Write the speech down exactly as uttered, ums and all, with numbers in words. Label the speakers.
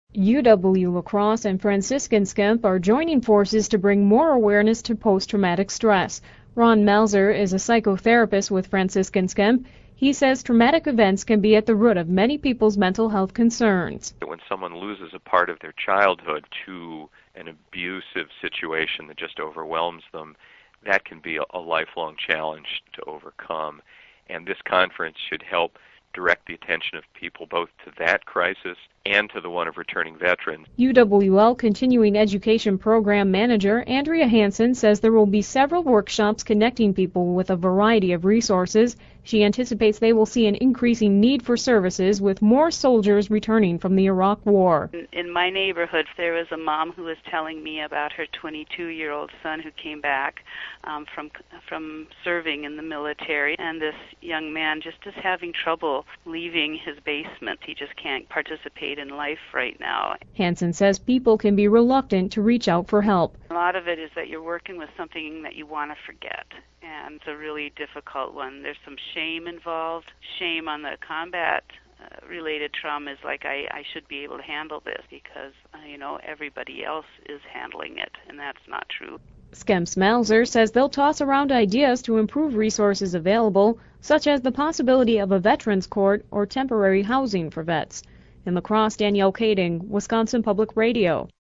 Speaker 1: U W-La Crosse and Franciscan Skemp are joining forces to bring more awareness to post-traumatic stress. Ron Melzer is a psychotherapist with Franciscan Skemp. He says traumatic events can be at the root of many people's mental health concerns.
Speaker 2: When someone loses a part of their childhood to an abusive situation that just overwhelms them, that can be a lifelong challenge to overcome. And this conference should help direct the attention of people both to that crisis and to the one of returning veterans.
Speaker 1: U W L Continuing Education Program Manager Andrea Hansen says there will be several workshops connecting people with a variety of resources. She anticipates they will see an increasing need for services with more soldiers returning from the Iraq War.
Speaker 3: In my neighborhood, there was a mom who was telling me about her twenty-two-year-old son who came back um, from from serving in the military, and this young man just is having trouble leaving his basement. He just can't participate in life right now.
Speaker 1: Hansen says people can be reluctant to reach out for help.
Speaker 3: A lot of it is that you're working with something that you want to forget, and it's a really difficult one. There's some shame involved, shame on the combat uh, related trauma is like I, I should be able to handle this because, uh, you know, everybody else is handling it, and that's not true.
Speaker 1: Skemp Melzer says they'll toss around ideas to improve resources available, such as the possibility of a veterans court or temporary housing for vets. In La Crosse, Danielle Kading, Wisconsin Public Radio.